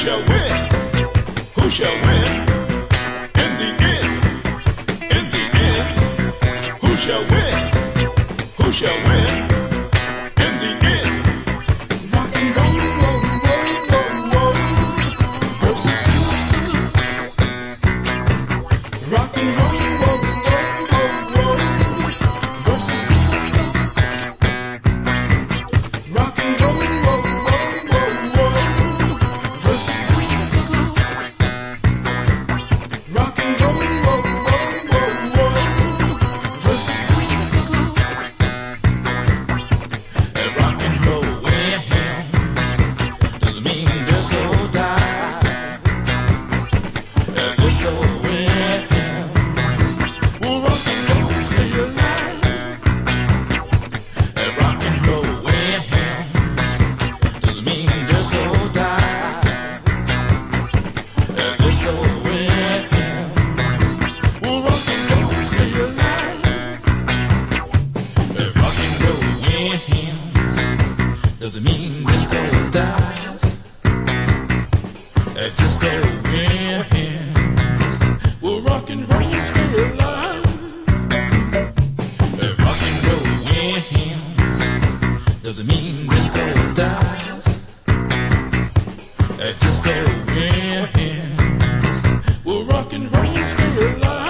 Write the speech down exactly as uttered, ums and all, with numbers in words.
shall win? Who shall win? In the end, in the end, who shall win? Who shall win? In the end, rock and roll, roll, roll, roll, roll, versus rock and roll, roll, roll, roll, roll, versus rock and roll, roll, roll, roll, roll, versus rock and roll, roll, roll, roll, roll, versus and rock and roll with him doesn't mean disco dies. And disco with him will rock and roll stay alive. And rock and roll with him doesn't mean disco dies. And disco with him will rock and roll stay alive. And rock and roll with him doesn't mean disco dies. And disco with him will rock and roll stay alive. And rock and roll with him doesn't mean disco dies. And disco with him will rock and roll stay alive.